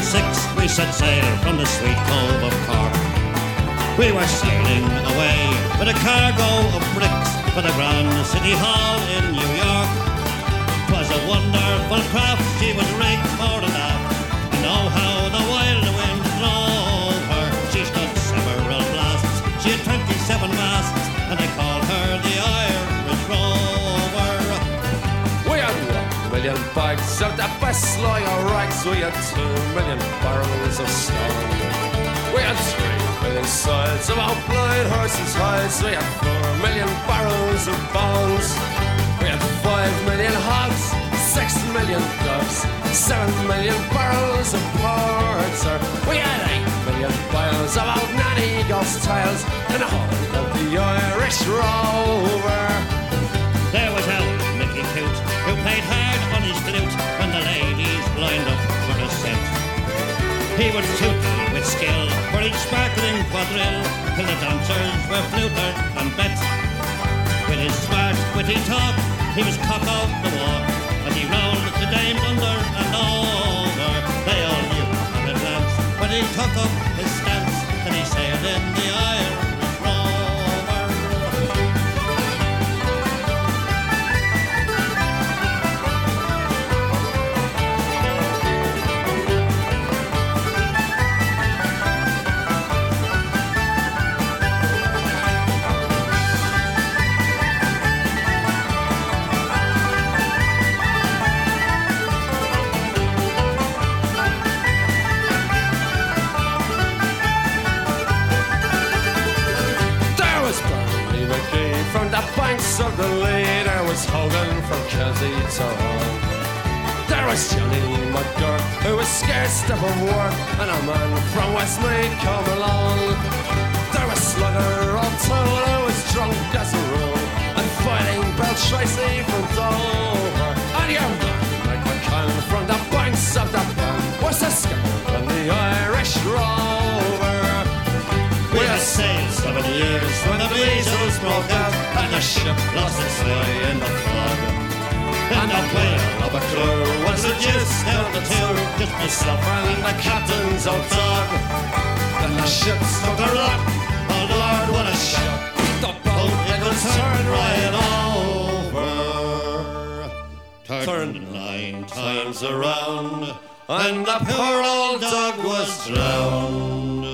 6 we set sail from the sweet cove of Cork. We were sailing away with a cargo of bricks for the Grand City Hall in New York. 'Twas a wonderful craft, she was rigged fore and aft, and oh how the wild wind drove her. She stood several blasts, she had 27 masts, and they called her the Irish Rover. We had 1 million bags of the best lager rags. We had 2 million barrels of stone. We had 3 million sides of our blind horses' hides. We had 4 million barrels of bones. We had 5 million hogs, 6 million doves, 7 million barrels of porter. We had 8 million bales of old nanny ghost tales and the whole of the Irish Rover. There was old Mickey Coot, who played hard on his flute when the ladies lined up for a set. He would toot with skill for each sparkling quadrille till the dancers were flutered and bet. With his smart, witty talk, he was cock of the walk, and he rolled the dames under and over. They all knew at a glance when he took up his stance that he sailed in the Irish Rover. From the banks of the Lee, there was Hogan from Kelsey to Hull. There was Johnny McGurk, who was scared stiff of work, and a man from Westmeath come along. There was Slugger O'Toole, who was drunk as a rule, and fighting Bell Tracy from Dover. And your man, Mike McCann, from the banks of the Bann, was a skipper on the Irish Rover. We had sailed 7 years when the measles broke out, and the ship lost its way in the fog. And the whale of a crew was the gist of the two, just myself and the captain's old dog. Then the ship struck a rock, oh Lord, what a shock! The boat, it was turned right over. Turned 9 times around, and the poor old dog was drowned.